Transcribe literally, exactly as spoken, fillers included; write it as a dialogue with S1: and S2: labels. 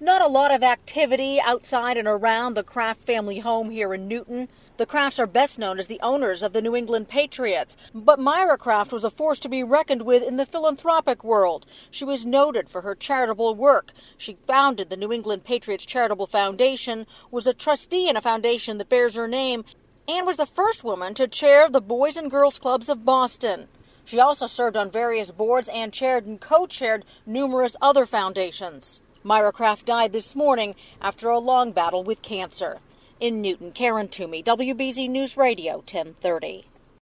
S1: Not a lot of activity outside and around the Kraft family home here in Newton. The Krafts are best known as the owners of the New England Patriots, but Myra Kraft was a force to be reckoned with in the philanthropic world. She was noted for her charitable work. She founded the New England Patriots Charitable Foundation, was a trustee in a foundation that bears her name, and was the first woman to chair the Boys and Girls Clubs of Boston. She also served on various boards and chaired and co-chaired numerous other foundations. Myra Kraft died this morning after a long battle with cancer. In Newton, Karen Toomey, W B Z News Radio, ten thirty.